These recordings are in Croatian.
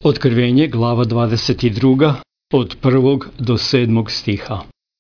Otkrivenje, glava 22, od 1. do 7. stiha.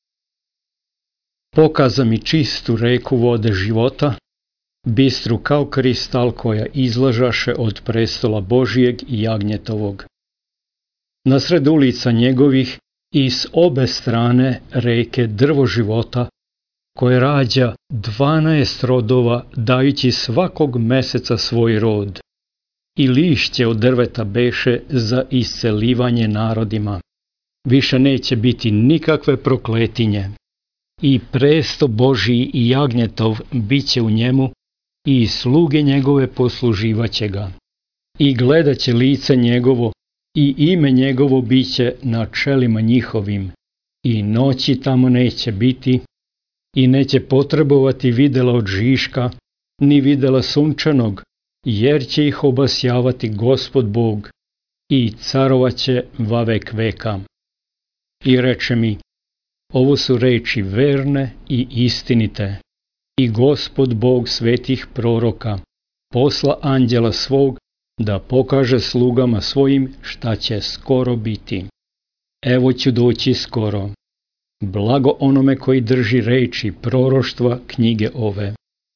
Pokaza mi čistu reku vode života, bistru kao kristal koja izlažaše od prestola Božijeg i Jagnjetovog. Nasred ulica njegovih i s obe strane reke drvo života, koje rađa 12 rodova, dajući svakog meseca svoj rod. I lišće od drveta beše za iscelivanje narodima. Više neće biti nikakve prokletinje. I presto Božiji i Jagnjetov bit će u njemu, i sluge njegove posluživaće ga. I gledat će lice njegovo, i ime njegovo bit će na čelima njihovim. I noći tamo neće biti, i neće potrebovati videla od žiška, ni videla sunčanog, jer će ih obasjavati Gospod Bog i carovaće vavek veka. I reče mi, ovo su reči verne i istinite, i Gospod Bog svetih proroka posla anđela svog da pokaže slugama svojim šta će skoro biti. Evo ću doći skoro. Blago onome koji drži reči proroštva knjige ove.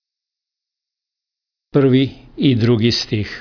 1. i 2. stih.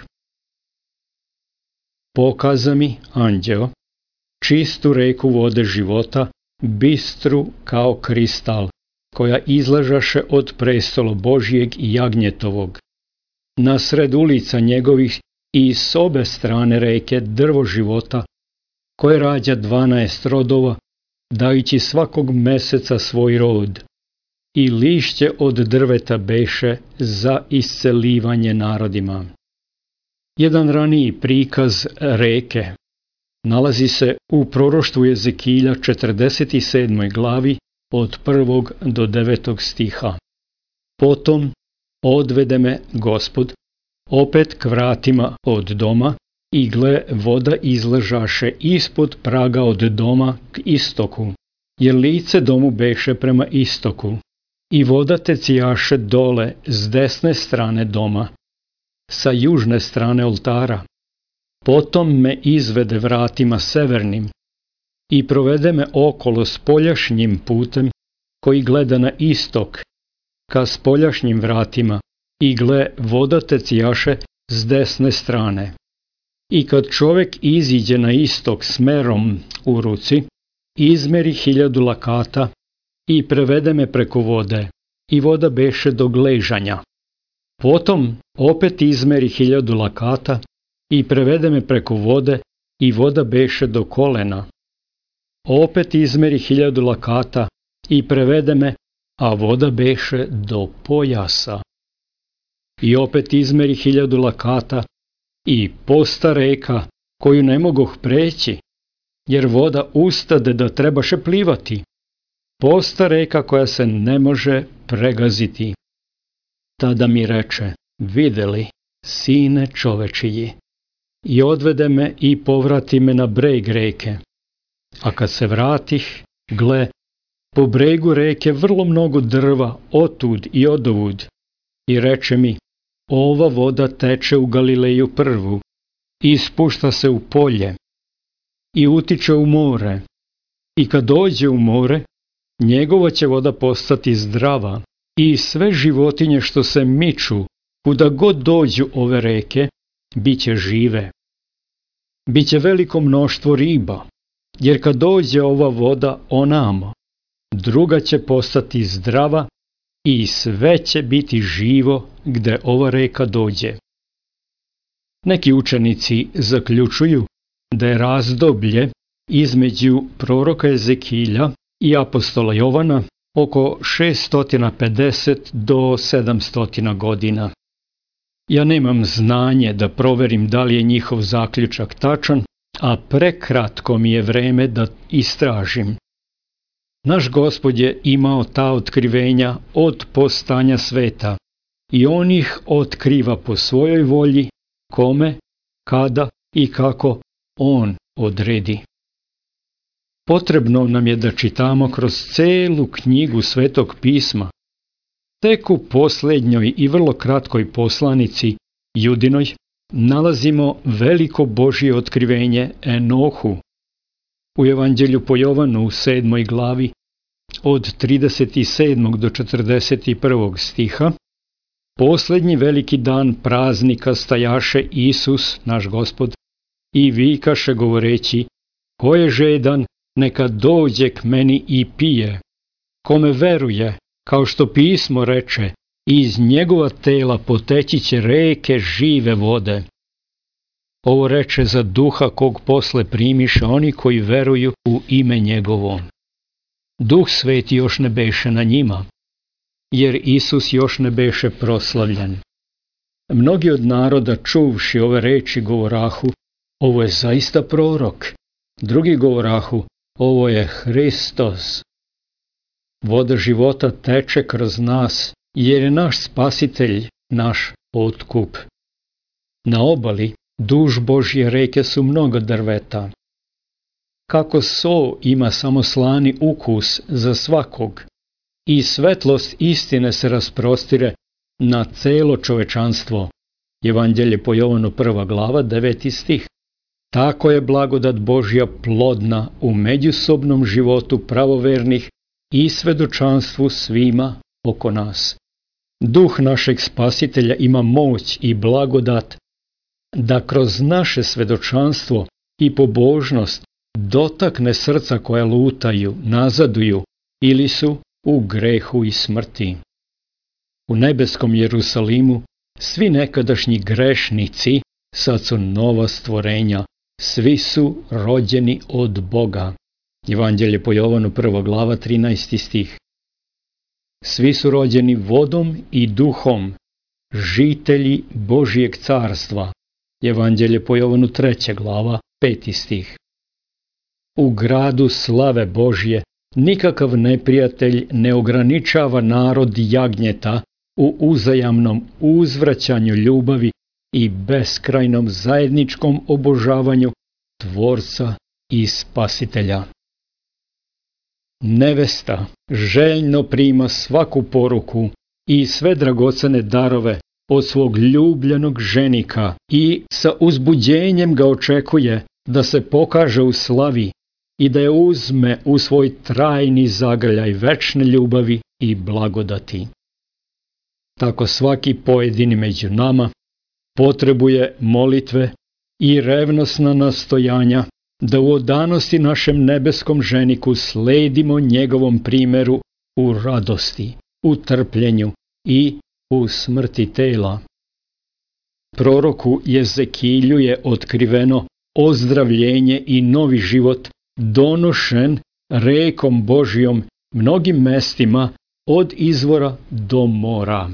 Pokaza mi anđeo čistu reku vode života, bistru kao kristal, koja izlažaše od prestola Božijeg i Jagnjetovog. Nasred ulica njegovih i s obe strane reke drvo života, koje rađa 12 rodova, dajući svakog meseca svoj rod. I lišće od drveta beše za iscelivanje narodima. Jedan raniji prikaz reke nalazi se u proroštvu Jezekilja 47. glavi od 1. do 9. stiha. Potom odvede me Gospod opet k vratima od doma, i gle, voda izležaše ispod praga od doma k istoku, jer lice domu beše prema istoku. I voda tecijaše dole s desne strane doma, sa južne strane oltara. Potom me izvede vratima severnim i provede me okolo spoljašnjim putem koji gleda na istok, ka spoljašnjim vratima, i gle, voda tecijaše s desne strane. I kad čovjek iziđe na istok s merom u ruci, izmeri 1000 lakata i prevede me preko vode, i voda beše do gležanja. Potom opet izmeri 1000 lakata i prevede me preko vode, i voda beše do kolena. Opet izmeri 1000 lakata i prevede me, a voda beše do pojasa. I opet izmeri 1000 lakata i posta reka, koju ne mogoh preći, jer voda ustade da trebaše plivati. Posta reka koja se ne može pregaziti. Tada mi reče, videli, sine čovečiji, i odvede me i povrati me na breg reke. A kad se vratih, gle, po bregu reke vrlo mnogo drva, otud i odovud. I reče mi, ova voda teče u Galileju prvu, i spušta se u polje, i utiče u more. I kad dođe u more, njegova će voda postati zdrava, i sve životinje što se miču, kuda god dođu ove reke, bit će žive. Biće veliko mnoštvo riba, jer kad dođe ova voda onamo, druga će postati zdrava, i sve će biti živo gde ova reka dođe. Neki učenici zaključuju da je razdoblje između proroka Jezekilja i apostola Jovana oko 650 do 700 godina. Ja nemam znanje da proverim da li je njihov zaključak tačan, a prekratko mi je vreme da istražim. Naš Gospod je imao ta otkrivenja od postanja sveta, i on ih otkriva po svojoj volji, kome, kada i kako on odredi. Potrebno nam je da čitamo kroz celu knjigu Svetog pisma. Tek u posljednjoj i vrlo kratkoj poslanici Judinoj nalazimo veliko Božje otkrivenje Enohu. U Evanđelju po Jovanu u 7. glavi od 37. do 41. stiha, posljednji veliki dan praznika stajaše Isus, naš Gospod, i vikaše govoreći: ko je žedan, neka dođe k meni i pije. Kome veruje, kao što pismo reče, iz njegova tela poteći će reke žive vode. Ovo reče za duha kog posle primiše oni koji veruju u ime njegovo. Duh Sveti još ne beše na njima, jer Isus još ne beše proslavljen. Mnogi od naroda čuvši ove reči govorahu: ovo je zaista prorok. Drugi govorahu: ovo je Hristos. Voda života teče kroz nas, jer je naš Spasitelj naš otkup. Na obali duž Božje reke su mnogo drveta. Kako so ima samo slani ukus za svakog, i svetlost istine se rasprostire na celo čovečanstvo. Evanđelje po Jovanu 1. glava 9. stih. Tako je blagodat Božja plodna u međusobnom životu pravovernih i svedočanstvu svima oko nas. Duh našeg Spasitelja ima moć i blagodat da kroz naše svedočanstvo i pobožnost dotakne srca koja lutaju, nazaduju ili su u grehu i smrti. U nebeskom Jerusalimu svi nekadašnji grešnici sad su nova stvorenja, svi su rođeni od Boga. Evanđelje po Jovanu 1. glava 13. stih. Svi su rođeni vodom i duhom, žitelji Božjeg carstva. Evanđelje po Jovanu 3. glava 5. stih. U gradu slave Božje nikakav neprijatelj ne ograničava narod jagnjeta u uzajamnom uzvraćanju ljubavi i beskrajnom zajedničkom obožavanju Tvorca i Spasitelja. Nevesta željno prima svaku poruku i sve dragocene darove od svog ljubljenog ženika i sa uzbuđenjem ga očekuje da se pokaže u slavi i da je uzme u svoj trajni zagrljaj večne ljubavi i blagodati. Tako svaki pojedini među nama potrebuje molitve i revnosna nastojanja da u odanosti našem nebeskom ženiku sledimo njegovom primeru u radosti, u trpljenju i u smrti tela. Proroku Jezekilju je otkriveno ozdravljenje i novi život donošen rekom Božjom mnogim mestima od izvora do mora.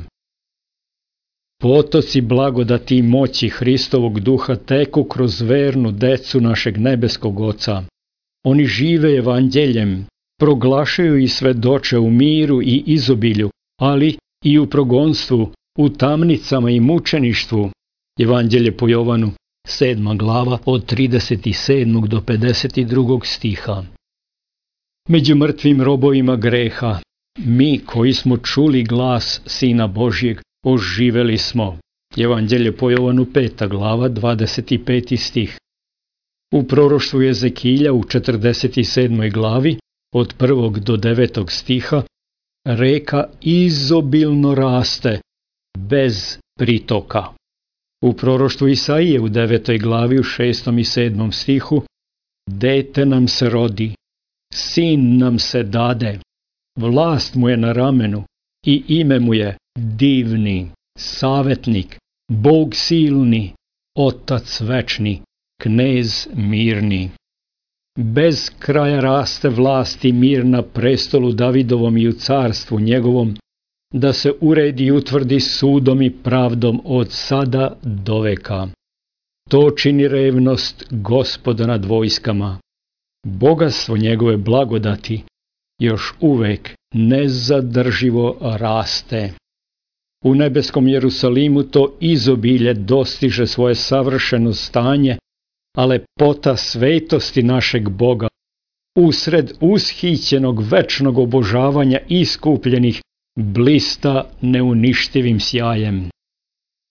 Potoci blagodati i moći Hristovog duha teku kroz vernu decu našeg nebeskog Oca. Oni žive evanđeljem, proglašaju i svedoče u miru i izobilju, ali i u progonstvu, u tamnicama i mučeništvu. Evanđelje po Jovanu, 7. glava od 37. do 52. stiha. Među mrtvim robovima greha, mi koji smo čuli glas Sina Božjeg, oživeli smo. Evanđelje po Jovanu 5. glava 25. stih. U proroštvu Jezekilja u 47. glavi od 1. do 9. stiha reka izobilno raste bez pritoka. U proroštvu Isaije u 9. glavi u 6. i 7. stihu dete nam se rodi, sin nam se dade, vlast mu je na ramenu i ime mu je divni, savetnik, Bog silni, Otac večni, knez mirni. Bez kraja raste vlast i mir na prestolu Davidovom i u carstvu njegovom, da se uredi i utvrdi sudom i pravdom od sada do veka. To čini revnost Gospoda nad vojskama. Bogatstvo njegove blagodati još uvek nezadrživo raste. U nebeskom Jerusalimu to izobilje dostiže svoje savršeno stanje, a lepota svetosti našeg Boga usred ushićenog večnog obožavanja iskupljenih blista neuništivim sjajem.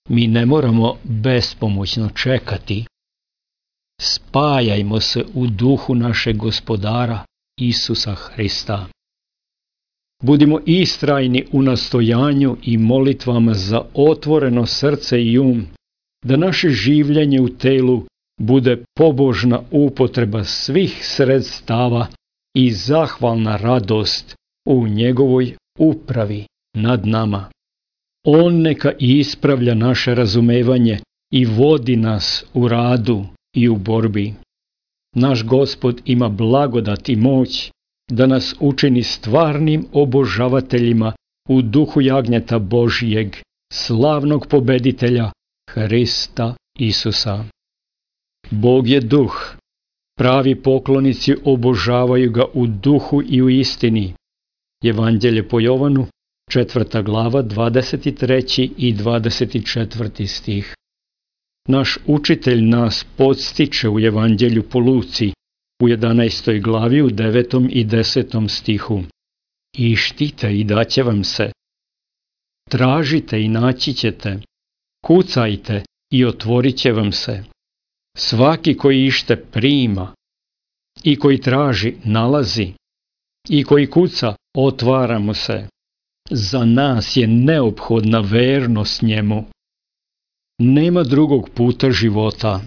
Mi ne moramo bespomoćno čekati. Spajajmo se u duhu našeg Gospodara Isusa Hrista. Budimo istrajni u nastojanju i molitvama za otvoreno srce i da naše življenje u telu bude pobožna upotreba svih sredstava i zahvalna radost u njegovoj upravi nad nama. On neka ispravlja naše razumevanje i vodi nas u radu i u borbi. Naš Gospod ima blagodat i moć da nas učini stvarnim obožavateljima u duhu jagnjeta Božijeg, slavnog pobeditelja Hrista Isusa. Bog je duh. Pravi poklonici obožavaju ga u duhu i u istini. Evanđelje po Jovanu, 4. glava, 23. i 24. stih. Naš učitelj nas podstiče u Evanđelju po Luci, u 11. glavi, u 9. i 10. stihu. Ištite i daće vam se. Tražite i naći ćete. Kucajte i otvorit će vam se. Svaki koji ište prima, i koji traži nalazi, i koji kuca otvara mu se. Za nas je neophodna vernost njemu. Nema drugog puta života.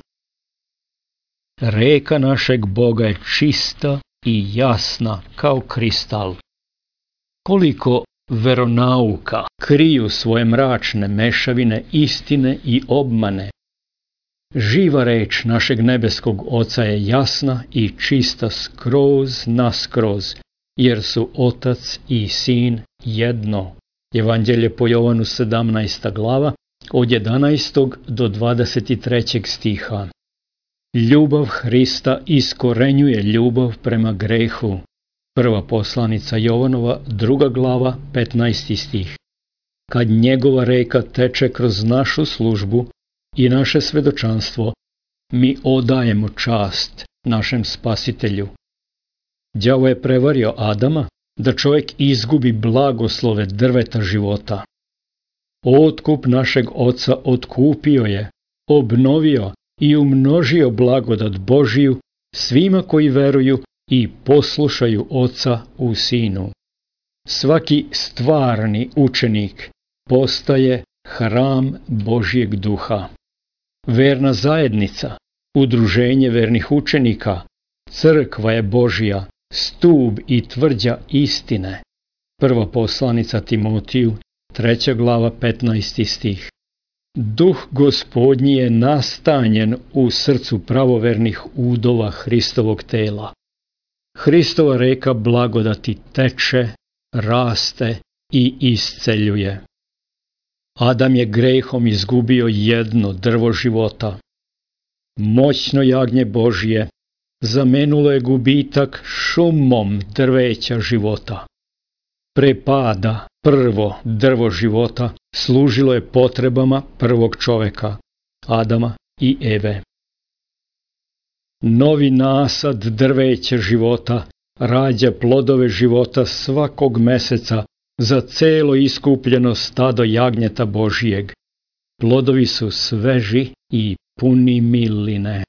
Reka našeg Boga je čista i jasna kao kristal. Koliko veronauka kriju svoje mračne mešavine istine i obmane. Živa reč našeg nebeskog Oca je jasna i čista skroz naskroz, jer su Otac i Sin jedno. Evanđelje po Jovanu, 17. glava, od 11. do 23. stiha. Ljubav Hrista iskorenjuje ljubav prema grehu. Prva poslanica Jovanova, 2. glava, 15. stih. Kad njegova reka teče kroz našu službu i naše svedočanstvo, mi odajemo čast našem Spasitelju. Đavo je prevario Adama da čovjek izgubi blagoslove drveta života. Otkup našeg Oca otkupio je, obnovio i umnožio blagodat Božiju svima koji veruju i poslušaju Oca u Sinu. Svaki stvarni učenik postaje hram Božjeg duha. Verna zajednica, udruženje vernih učenika, crkva je Božja, stub i tvrđa istine. Prva poslanica Timotiju, 3. glava, 15. stih. Duh Gospodnji je nastanjen u srcu pravovernih udova Hristovog tela. Hristova reka blagodati teče, raste i isceljuje. Adam je grehom izgubio jedno drvo života. Moćno jagnje Božje zamenulo je gubitak šumom drveća života. Pre pada prvo drvo života služilo je potrebama prvog čoveka, Adama i Eve. Novi nasad drveća života rađa plodove života svakog meseca za celo iskupljeno stado jagnjeta Božijeg. Plodovi su sveži i puni miline.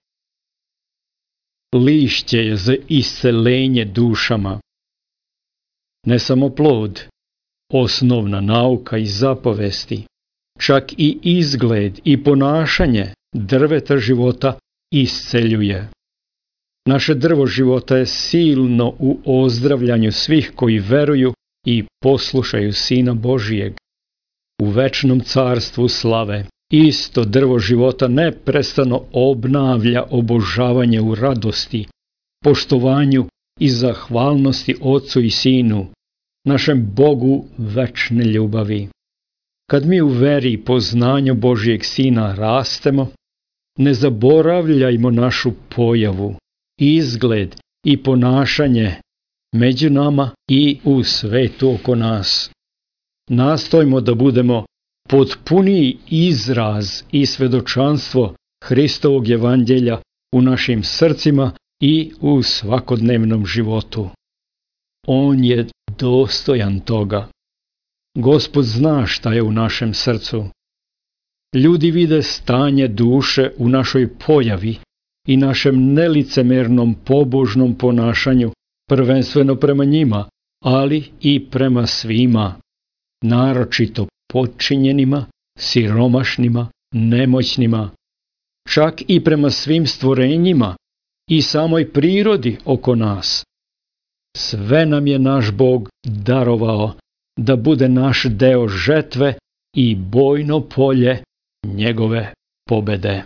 Lišće je za iscelenje dušama. Ne samo plod, osnovna nauka i zapovesti, čak i izgled i ponašanje drveta života isceljuje. Naše drvo života je silno u ozdravljanju svih koji veruju i poslušaju Sina Božijeg. U večnom carstvu slave isto drvo života neprestano obnavlja obožavanje u radosti, poštovanju i zahvalnosti Otcu i Sinu, našem Bogu večne ljubavi. Kad mi u veri i poznanju Božijeg Sina rastemo, ne zaboravljajmo našu pojavu, izgled i ponašanje među nama i u svetu oko nas. Nastojmo da budemo potpuniji izraz i svedočanstvo Hristovog evanđelja u našim srcima i u svakodnevnom životu. On je dostojan toga. Gospod zna šta je u našem srcu. Ljudi vide stanje duše u našoj pojavi i našem nelicemernom pobožnom ponašanju, prvenstveno prema njima, ali i prema svima, naročito potčinjenima, siromašnima, nemoćnima, čak i prema svim stvorenjima i samoj prirodi oko nas. Sve nam je naš Bog darovao da bude naš deo žetve i bojno polje njegove pobede.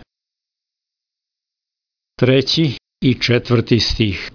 3. i 4. stih.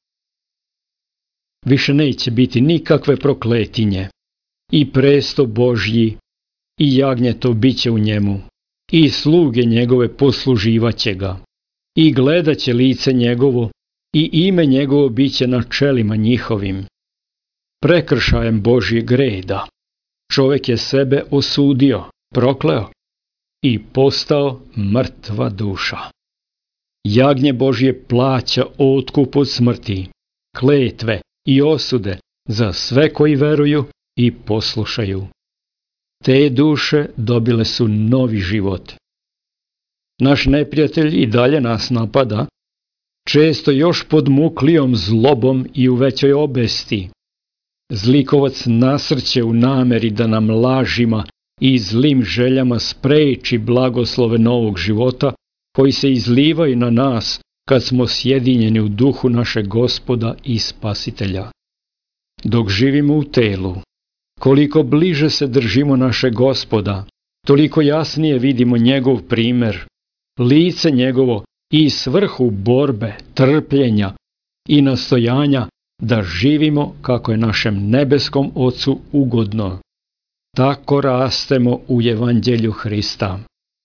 Više neće biti nikakve prokletinje, i presto Božji, i jagnjeto biće u njemu, i sluge njegove posluživaće ga, i gledat će lice njegovo, i ime njegovo biće na čelima njihovim. Prekršajem Božjeg reda čovjek je sebe osudio, prokleo i postao mrtva duša. Jagnje Božje plaća otkup od smrti, kletve i osude za sve koji veruju i poslušaju. Te duše dobile su novi život. Naš neprijatelj i dalje nas napada, često još pod muklijom zlobom i u većoj obesti. Zlikovac nasrće u nameri da nam lažima i zlim željama spreči blagoslove novog života koji se izlivaju na nas kad smo sjedinjeni u duhu našeg Gospoda i Spasitelja. Dok živimo u telu, koliko bliže se držimo našeg Gospoda, toliko jasnije vidimo njegov primjer, lice njegovo i svrhu borbe, trpljenja i nastojanja da živimo kako je našem nebeskom Ocu ugodno. Tako rastemo u Evanđelju Hrista.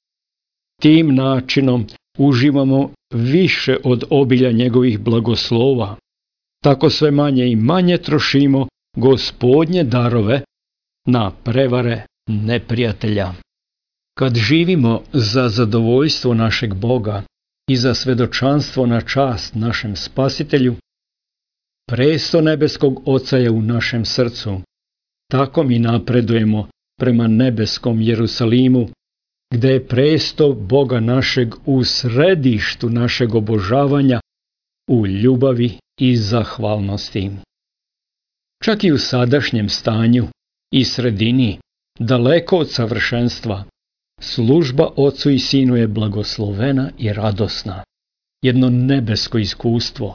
Tim načinom uživamo više od obilja njegovih blagoslova. Tako sve manje i manje trošimo Gospodnje darove na prevare neprijatelja. Kad živimo za zadovoljstvo našeg Boga i za svedočanstvo na čast našem Spasitelju, presto nebeskog Oca je u našem srcu. Tako mi napredujemo prema nebeskom Jerusalimu, gde je presto Boga našeg u središtu našeg obožavanja, u ljubavi i zahvalnosti. Čak i u sadašnjem stanju i sredini, daleko od savršenstva, služba Ocu i Sinu je blagoslovena i radosna, jedno nebesko iskustvo.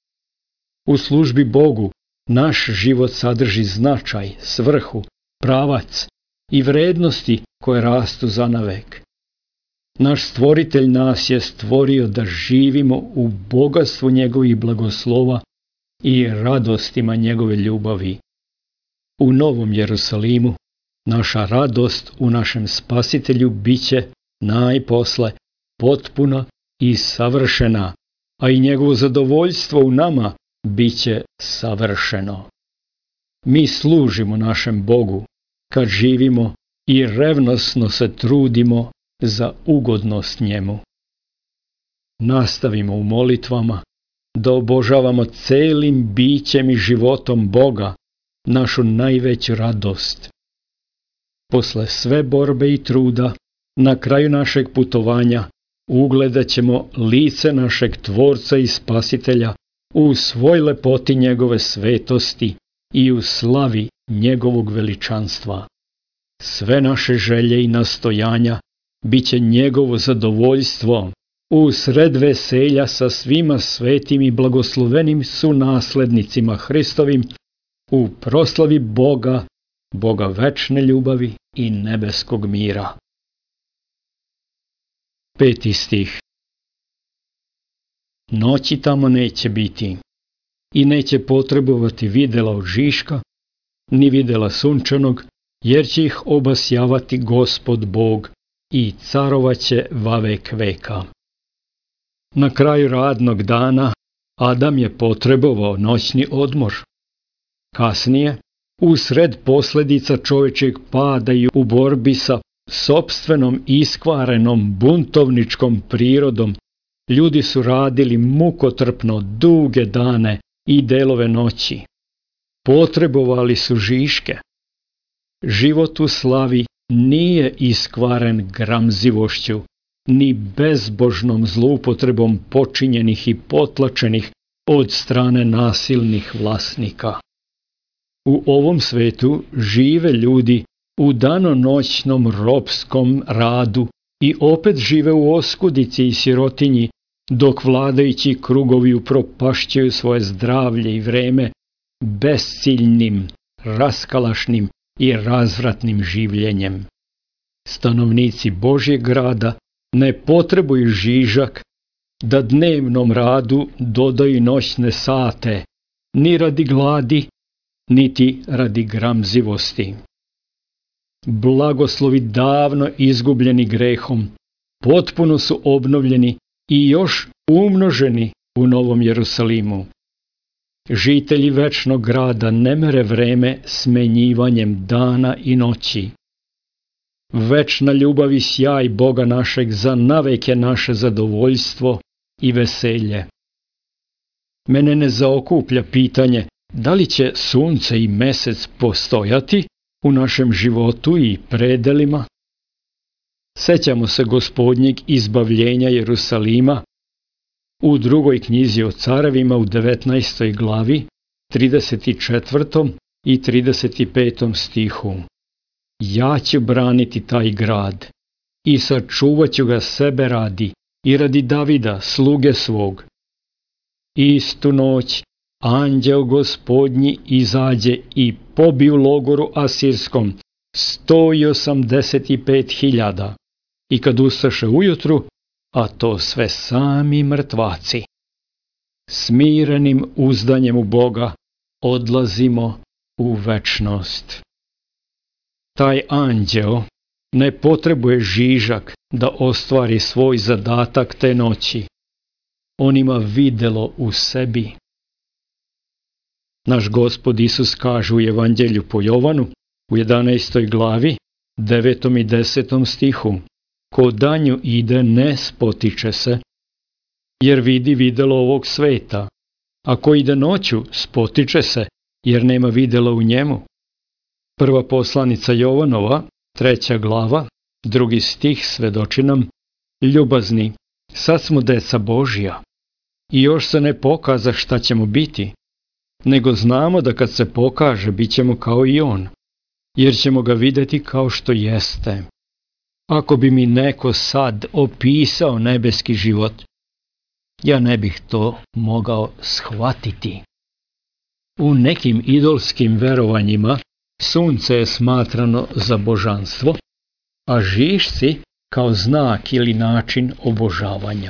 U službi Bogu naš život sadrži značaj, svrhu, pravac i vrednosti koje rastu zanavek. Naš Stvoritelj nas je stvorio da živimo u bogatstvu njegovih blagoslova i radostima njegove ljubavi. U Novom Jerusalimu naša radost u našem Spasitelju biće najposle potpuna i savršena, a i njegovo zadovoljstvo u nama biće savršeno. Mi služimo našem Bogu kad živimo i revnosno se trudimo za ugodnost njemu. Nastavimo u molitvama da obožavamo celim bićem i životom Boga, našu najveću radost. Posle sve borbe i truda, na kraju našeg putovanja, ugledat ćemo lice našeg Tvorca i Spasitelja u svoj lepoti njegove svetosti i u slavi njegovog veličanstva. Sve naše želje i nastojanja biće njegovo zadovoljstvo, u sred veselja sa svima svetim i blagoslovenim sunaslednicima Hristovim, u proslavi Boga, Boga večne ljubavi i nebeskog mira. 5. stih. Noći tamo neće biti i neće potrebovati videla od Žiška, ni videla sunčanog, jer će ih obasjavati Gospod Bog i carovaće vavek veka. Na kraju radnog dana Adam je potrebovao noćni odmor. Kasnije, usred posljedica čovječeg pada i u borbi sa sopstvenom iskvarenom buntovničkom prirodom, ljudi su radili mukotrpno duge dane i delove noći. Potrebovali su žiške. Život u slavi nije iskvaren gramzivošću, ni bezbožnom zloupotrebom počinjenih i potlačenih od strane nasilnih vlasnika. U ovom svetu žive ljudi u danonoćnom ropskom radu i opet žive u oskudici i sirotinji, dok vladajući krugovi upropašćuju svoje zdravlje i vreme besciljnim, raskalašnim i razvratnim življenjem. Stanovnici Božjeg grada ne potrebuju žižak da dnevnom radu dodaju noćne sate, ni radi gladi, niti radi gramzivosti. Blagoslovi davno izgubljeni grehom potpuno su obnovljeni i još umnoženi u Novom Jerusalimu. Žitelji večnog grada ne mere vreme smenjivanjem dana i noći. Večna ljubav i sjaj Boga našeg za navek je naše zadovoljstvo i veselje. Mene ne zaokuplja pitanje da li će sunce i mesec postojati u našem životu i predelima. Sećamo se Gospodnjeg izbavljenja Jerusalima u drugoj knjizi o carevima u 19. glavi, 34. i 35. stihu. Ja ću braniti taj grad i sačuvat ću ga sebe radi i radi Davida, sluge svog. Istu noć anđeo Gospodnji izađe i pobi u logoru asirskom 185.000 i kad ustaše ujutru, a to sve sami mrtvaci. Smirenim uzdanjem u Boga odlazimo u večnost. Taj anđeo ne potrebuje žižak da ostvari svoj zadatak te noći. On ima videlo u sebi. Naš Gospod Isus kaže u Evanđelju po Jovanu u 11. glavi, 9. i 10. stihu: ko danju ide ne spotiče se, jer vidi videlo ovog sveta, a ko ide noću spotiče se, jer nema videla u njemu. Prva poslanica Jovanova, 3. glava, 2. stih svedoči nam: ljubazni, sad smo deca Božja i još se ne pokaza šta ćemo biti, nego znamo da kad se pokaže bit ćemo kao i on, jer ćemo ga videti kao što jeste. Ako bi mi neko sad opisao nebeski život, ja ne bih to mogao shvatiti. U nekim idolskim verovanjima sunce je smatrano za božanstvo, a žišci kao znak ili način obožavanja.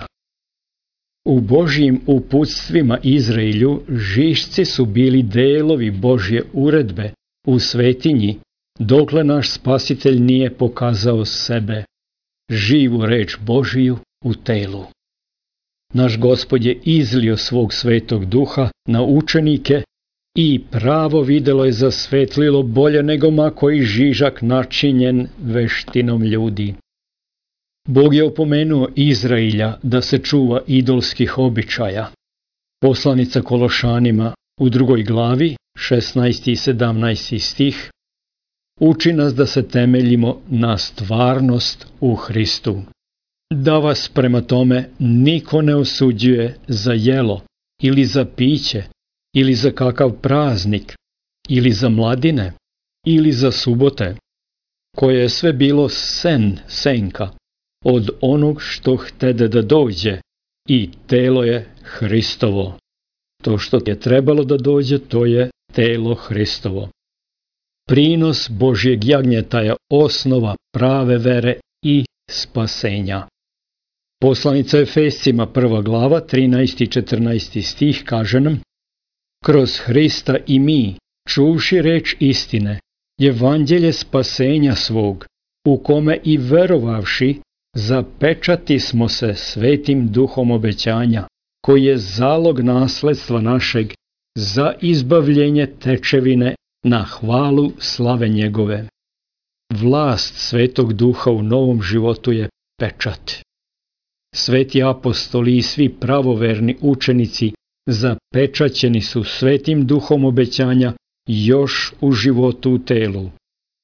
U Božjim uputstvima Izraelju žišci su bili delovi Božje uredbe u svetinji, dokle naš Spasitelj nije pokazao sebe, živu reč Božiju u telu. Naš Gospod je izlio svog Svetog Duha na učenike i pravo videlo je zasvetlilo bolje nego ma koji žižak načinjen veštinom ljudi. Bog je opomenuo Izraelja da se čuva idolskih običaja. Poslanica Kološanima u 2. glavi, 16. i 17. stih, uči nas da se temeljimo na stvarnost u Hristu. Da vas prema tome niko ne osuđuje za jelo ili za piće ili za kakav praznik ili za mladine ili za subote, koje je sve bilo senka od onog što htede da dođe, i telo je Hristovo. To što je trebalo da dođe, to je telo Hristovo. Prinos Božjeg jagnjeta je osnova prave vere i spasenja. Poslanica Efescima 1. glava, 13. i 14. stih kaže nam: kroz Hrista i mi, čuvši reč istine, evanđelje spasenja svog, u kome i verovavši, zapečati smo se Svetim Duhom obećanja, koji je zalog nasledstva našeg za izbavljenje tečevine na hvalu slave njegove. Vlast Svetog Duha u novom životu je pečat. Sveti apostoli i svi pravoverni učenici zapečaćeni su Svetim Duhom obećanja još u životu u telu.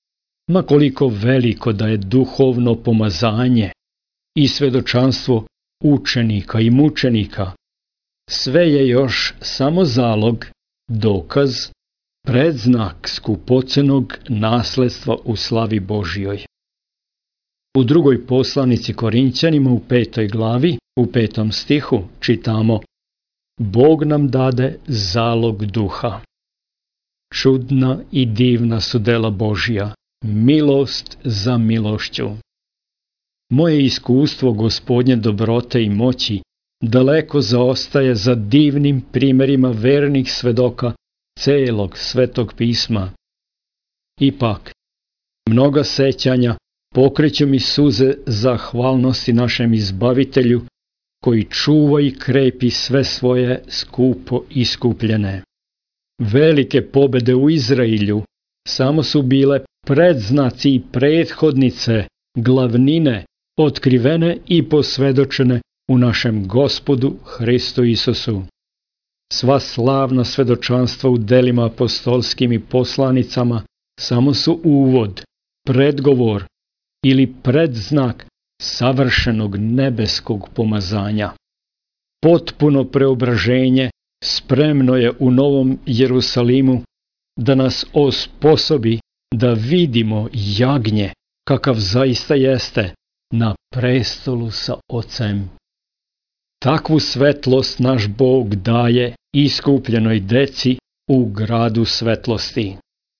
ma koliko veliko da je duhovno pomazanje i svedočanstvo učenika i mučenika, sve je još samo zalog, dokaz, predznak skupocenog nasledstva u slavi Božjoj. U drugoj poslanici Korinćanima u 5. glavi, u 5. stihu čitamo: Bog nam dade zalog duha. Čudna i divna su dela Božja, milost za milošću. Moje iskustvo Gospodnje dobrote i moći daleko zaostaje za divnim primjerima vernih svedoka celog Svetog pisma. Ipak, mnoga sećanja pokreću mi suze zahvalnosti našem Izbavitelju, koji čuva i krepi sve svoje skupo iskupljene. Velike pobede u Izrailju samo su bile predznaci i prethodnice, glavnine, otkrivene i posvedočene u našem Gospodu Hristu Isusu. Sva slavna svedočanstva u delima apostolskim i poslanicama samo su uvod, predgovor ili predznak savršenog nebeskog pomazanja. Potpuno preobraženje spremno je u Novom Jerusalimu da nas osposobi da vidimo jagnje kakav zaista jeste na prestolu sa Ocem. Takvu svetlost naš Bog daje iskupljenoj deci u gradu svetlosti.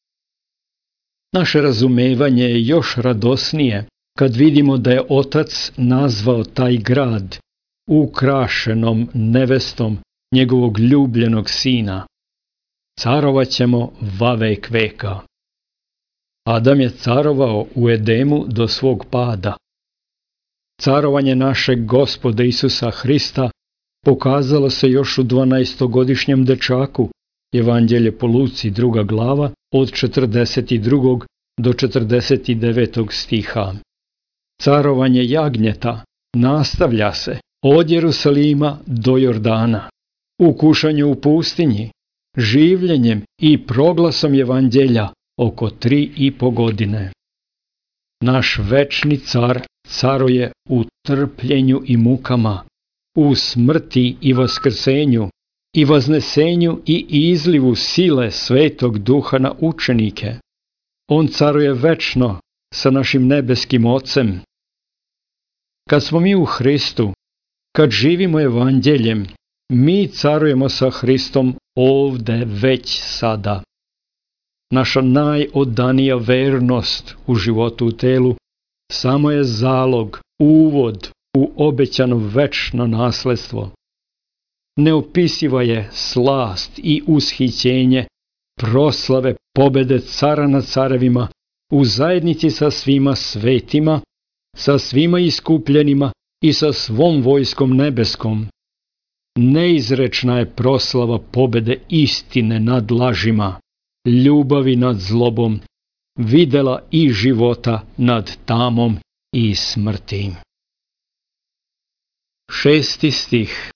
Naše razumevanje je još radosnije kad vidimo da je Otac nazvao taj grad ukrašenom nevestom njegovog ljubljenog Sina. Carovaćemo vavek veka. Adam je carovao u Edemu do svog pada. Carovanje našeg Gospoda Isusa Hrista pokazalo se još u 12-godišnjem dečaku, Evanđelje po Luci 2. glava od 42. do 49. stiha. Carovanje jagnjeta nastavlja se od Jerusalima do Jordana, u kušanju u pustinji, življenjem i proglasom Evanđelja oko 3,5 godine. Naš večni car caruje u trpljenju i mukama, u smrti i vaskrsenju, i vaznesenju i izlivu sile Svetog Duha na učenike. On caruje večno sa našim nebeskim Ocem. Kad smo mi u Hristu, kad živimo Evanđeljem, mi carujemo sa Hristom ovde već sada. Naša najodanija vernost u životu u telu samo je zalog, uvod u obećano večno nasledstvo. Neopisiva je slast i ushićenje proslave pobede cara nad carevima u zajednici sa svima svetima, sa svima iskupljenima i sa svom vojskom nebeskom. Neizrečna je proslava pobede istine nad lažima, ljubavi nad zlobom, videla i života nad tamom i smrti. 6. stih.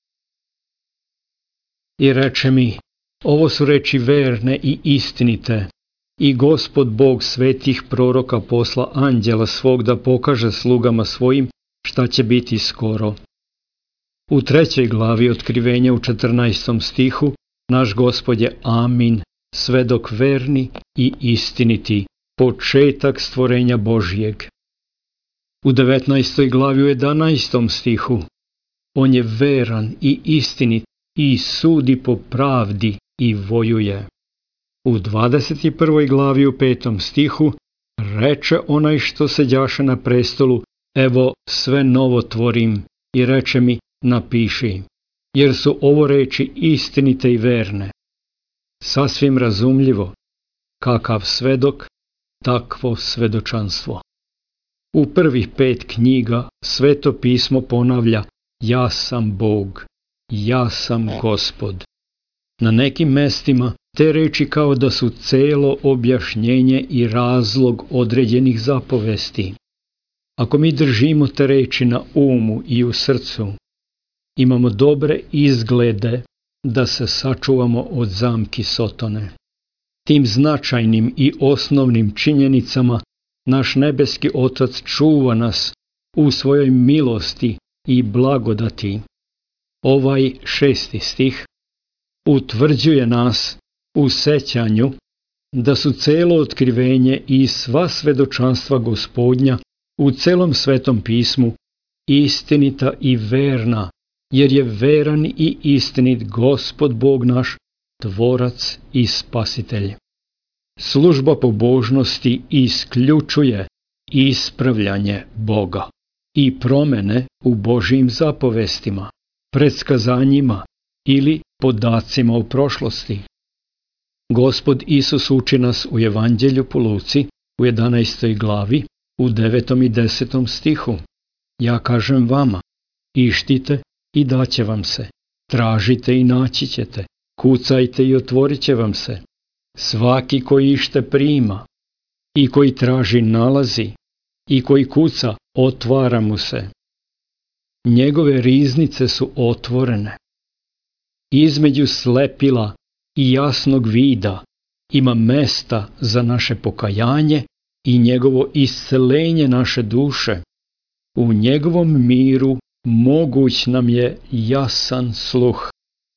I reče mi: ovo su reči verne i istinite, i Gospod Bog svetih proroka posla anđela svog da pokaže slugama svojim šta će biti skoro. U 3. glavi Otkrivenja u 14. stihu naš Gospod je Amin, svedok verni i istiniti, početak stvorenja Božjeg. U 19. glavi u 11. stihu on je veran i istinit i sudi po pravdi i vojuje. U 21. glavi u 5. stihu reče onaj što seđaše na prestolu: evo sve novo tvorim, i reče mi: napiši, jer su ovo reči istinite i verne. Sasvim razumljivo, kakav svedok, takvo svedočanstvo. U prvih 5 knjiga Sveto pismo ponavlja: ja sam Bog, ja sam Gospod. Na nekim mestima te reči kao da su celo objašnjenje i razlog određenih zapovesti. Ako mi držimo te reči na umu i u srcu, imamo dobre izglede da se sačuvamo od zamki Sotone. Tim značajnim i osnovnim činjenicama naš nebeski Otac čuva nas u svojoj milosti i blagodati. Ovaj 6. stih utvrđuje nas u sećanju da su celo otkrivenje i sva svedočanstva Gospodnja u celom Svetom pismu istinita i verna, jer je veran i istinit Gospod Bog naš, Tvorac i Spasitelj. Služba pobožnosti isključuje ispravljanje Boga i promene u Božjim zapovestima, predskazanjima ili podacima u prošlosti. Gospod Isus uči nas u Evanđelju po Luci u 11. glavi u 9. i 10. stihu. Ja kažem vama, ištite i daće vam se, tražite i naći ćete, kucajte i otvorit će vam se. Svaki koji ište prima, i koji traži nalazi, i koji kuca otvara mu se. Njegove riznice su otvorene. Između slepila i jasnog vida ima mesta za naše pokajanje i njegovo iscelenje naše duše. U njegovom miru moguć nam je jasan sluh.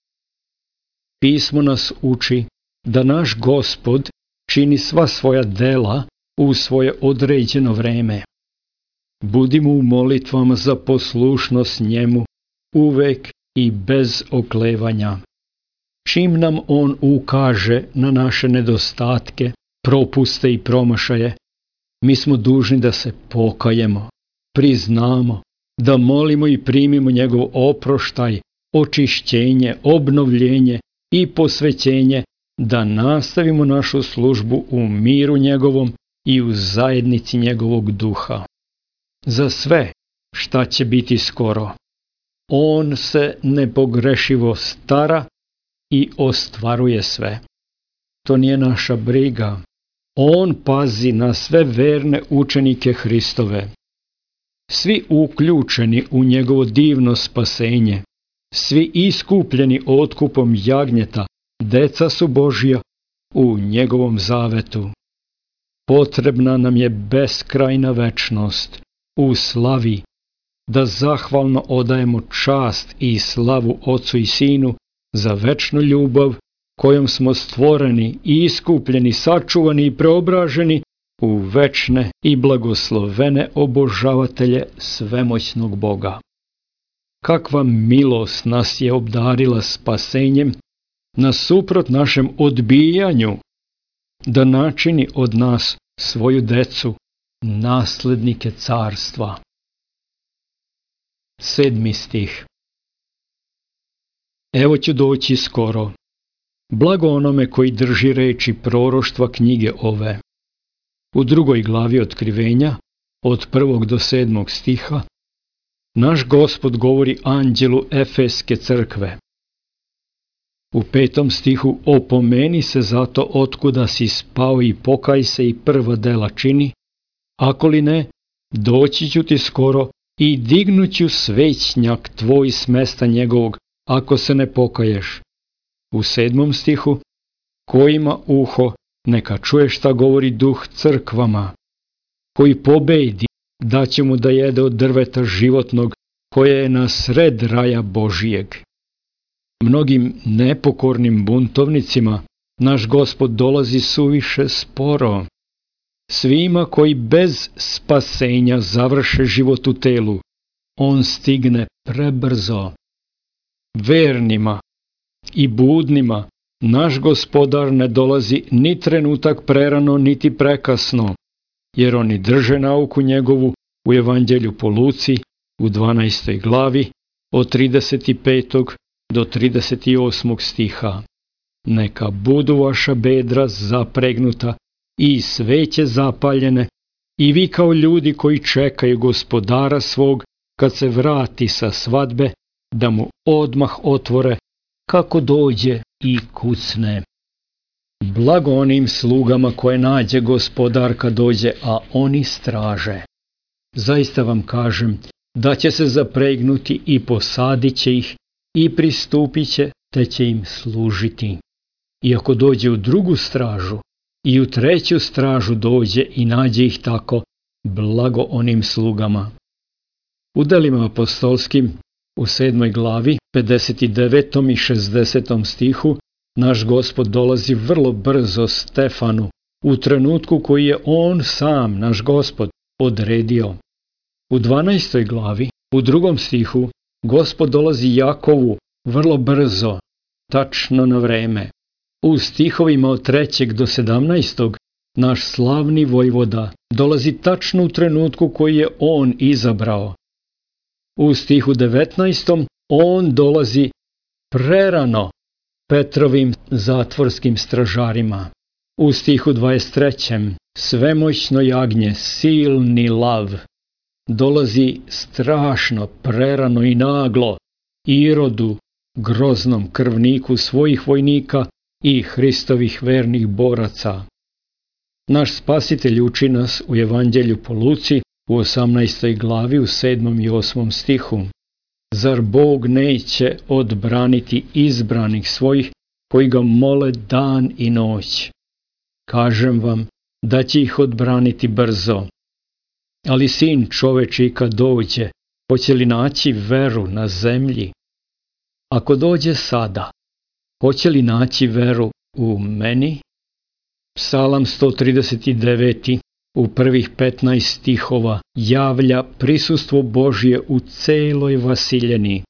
Pismo nas uči da naš Gospod čini sva svoja dela u svoje određeno vreme. Budimo u molitvama za poslušnost njemu uvek i bez oklevanja. Čim nam on ukaže na naše nedostatke, propuste i promašaje, mi smo dužni da se pokajemo, priznamo, da molimo i primimo njegov oproštaj, očišćenje, obnovljenje i posvećenje, da nastavimo našu službu u miru njegovom i u zajednici njegovog duha. Za sve šta će biti skoro, on se nepogrešivo stara i ostvaruje sve. To nije naša briga. On pazi na sve verne učenike Hristove. Svi uključeni u njegovo divno spasenje, svi iskupljeni otkupom jagnjeta, deca su Božja u njegovom zavetu. Potrebna nam je beskrajna večnost u slavi, da zahvalno odajemo čast i slavu Ocu i Sinu za večnu ljubav kojom smo stvoreni i iskupljeni, sačuvani i preobraženi u večne i blagoslovene obožavatelje svemoćnog Boga. Kakva milost nas je obdarila spasenjem, nasuprot našem odbijanju, da načini od nas svoju decu, naslednike carstva. 7. stih. Evo ću doći skoro. Blago onome koji drži reči proroštva knjige ove. U 2. glavi Otkrivenja, od 1. do 7. stiha, naš Gospod govori anđelu Efeske crkve. U 5. stihu opomeni se zato otkuda si spao i pokaj se i prva dela čini, ako li ne, doći ću ti skoro i dignuću svećnjak tvoj s mesta njegovog, ako se ne pokaješ. U 7. stihu, ko ima uho, neka čuje šta govori duh crkvama. Koji pobedi, daće mu da jede od drveta životnog, koje je na sred raja Božijeg. Mnogim nepokornim buntovnicima naš Gospod dolazi suviše sporo. Svima koji bez spasenja završe život u telu, on stigne prebrzo. Vernima i budnima naš Gospodar ne dolazi ni trenutak prerano, niti prekasno, jer oni drže nauku njegovu u Evanđelju po Luci u 12. glavi od 35. do 38. stiha. Neka budu vaša bedra zapregnuta i sveće zapaljene, i vi kao ljudi koji čekaju Gospodara svog kad se vrati sa svadbe, da mu odmah otvore kako dođe i kucne. Blago onim slugama koje nađe Gospodar kad dođe, a oni straže. Zaista vam kažem da će se zapregnuti i posadit će ih i pristupit će, te će im služiti. I ako dođe u drugu stražu i u treću stražu dođe i nađe ih tako, blago onim slugama. U Delima apostolskim, u 7. glavi, 59. i 60. stihu, naš Gospod dolazi vrlo brzo Stefanu, u trenutku koji je on sam, naš Gospod, odredio. U 12. glavi, u 2. stihu, Gospod dolazi Jakovu vrlo brzo, tačno na vreme. U stihovima od 3. do 17. naš slavni vojvoda dolazi tačno u trenutku koji je on izabrao. U stihu 19. on dolazi prerano Petrovim zatvorskim stražarima. U stihu 23. svemoćno jagnje, silni lav, dolazi strašno, prerano i naglo Irodu, groznom krvniku svojih vojnika i Hristovih vernih boraca. Naš Spasitelj uči nas u Evanđelju po Luci u 18. glavi u 7. i 8. stihu. Zar Bog neće odbraniti izbranih svojih koji ga mole dan i noć? Kažem vam da će ih odbraniti brzo. Ali Sin čovečji kad dođe, hoće li naći veru na zemlji? Ako dođe sada, hoće li naći veru u meni? Psalam 139. u prvih 15 stihova javlja prisustvo Božje u celoj Vasiljeni.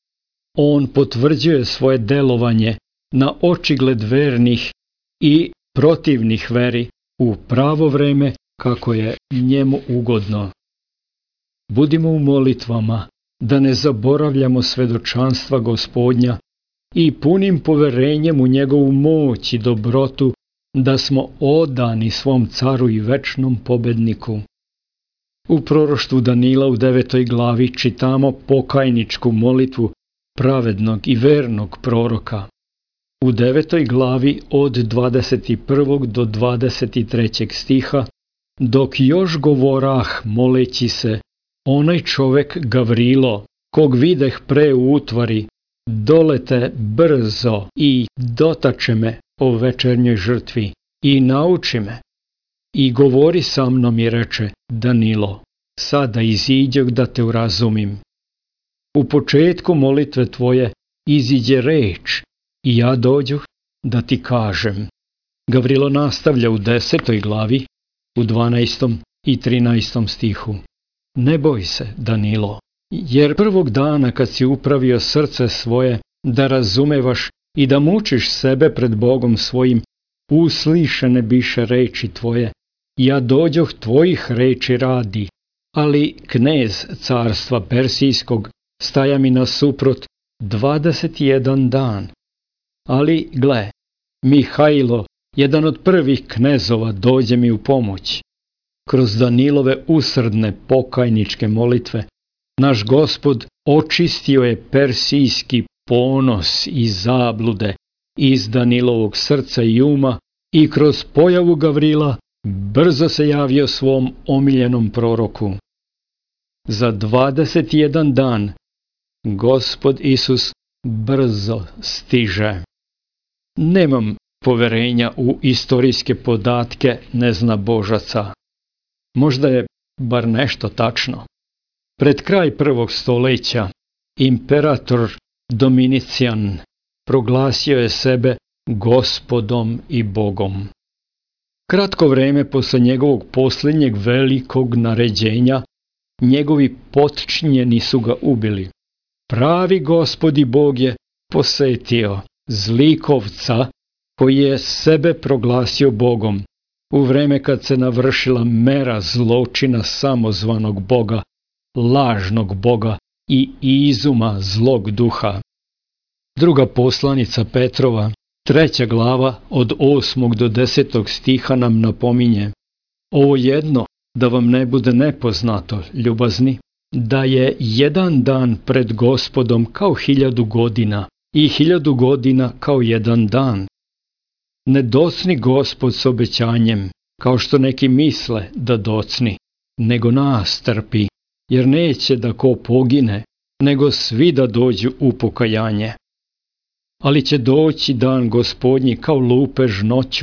On potvrđuje svoje delovanje na očigled vernih i protivnih veri u pravo vreme kako je njemu ugodno. Budimo u molitvama da ne zaboravljamo svedočanstva Gospodnja i punim poverenjem u njegovu moć i dobrotu da smo odani svom caru i večnom pobedniku. U proroštvu Danila u 9. glavi čitamo pokajničku molitvu pravednog i vernog proroka. U 9. glavi od 21. do 23. stiha, dok još govorah moleći se, onaj čovek Gavrilo, kog videh pre u utvari, dolete brzo i dotače me o večernjoj žrtvi i nauči me. I govori sa mnom i reče, Danilo, sada iziđoh da te urazumim. U početku molitve tvoje iziđe reč i ja dođoh da ti kažem. Gavrilo nastavlja u 10. glavi, u 12. i 13. stihu. Ne boj se, Danilo, jer prvog dana kad si upravio srce svoje da razumevaš i da mučiš sebe pred Bogom svojim, uslišene biše reči tvoje, ja dođoh tvojih reči radi, ali knez carstva Persijskog staja mi nasuprot 21 dan. Ali, gle, Mihajlo, jedan od prvih knezova, dođe mi u pomoć. Kroz Danilove usrdne pokajničke molitve, naš Gospod očistio je persijski ponos i zablude iz Danilovog srca i uma i kroz pojavu Gavrila brzo se javio svom omiljenom proroku. Za 21 dan Gospod Isus brzo stiže. Nemam poverenja u istorijske podatke neznabožaca. Možda je bar nešto tačno. Pred kraj 1. stoleća imperator Dominicijan proglasio je sebe Gospodom i Bogom. Kratko vreme posle njegovog posljednjeg velikog naređenja, njegovi potčinjeni su ga ubili. Pravi Gospod i Bog je posetio zlikovca koji je sebe proglasio Bogom u vreme kad se navršila mera zločina samozvanog Boga, lažnog Boga i izuma zlog duha. Druga poslanica Petrova, 3. glava od 8. do 10. stiha nam napominje: ovo jedno da vam ne bude nepoznato, ljubazni, da je jedan dan pred Gospodom kao 1000 godina i 1000 godina kao jedan dan. Ne docni Gospod s obećanjem, kao što neki misle da docni, nego nas trpi, jer neće da ko pogine, nego svi da dođu u pokajanje. Ali će doći dan Gospodnji kao lupež noću,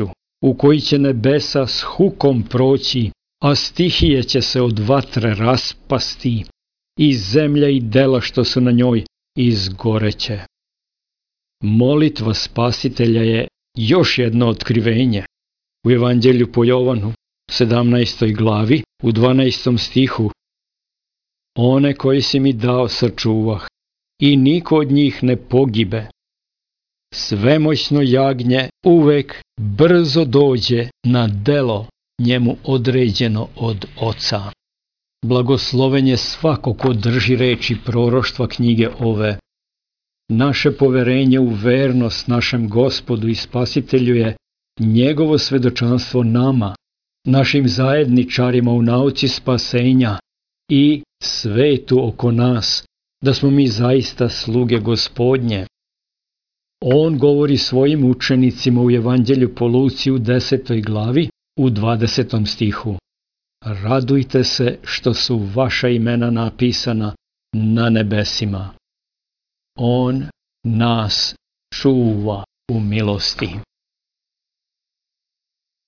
u koji će nebesa s hukom proći, a stihije će se od vatre raspasti, i zemlja i dela što su na njoj izgoreće. Molitva Spasitelja je još jedno otkrivenje. U Evanđelju po Jovanu, 17. glavi, u 12. stihu: One koji si mi dao sačuvah, i niko od njih ne pogibe. Svemoćno jagnje uvek brzo dođe na delo njemu određeno od Oca. Blagosloven je svako ko drži reči proroštva knjige ove. Naše poverenje u vernost našem Gospodu i Spasitelju je njegovo svedočanstvo nama, našim zajedničarima u nauci spasenja i svetu oko nas, da smo mi zaista sluge Gospodnje. On govori svojim učenicima u Evanđelju po Luci u 10. glavi u 20. stihu: Radujte se što su vaša imena napisana na nebesima. On nas čuva u milosti.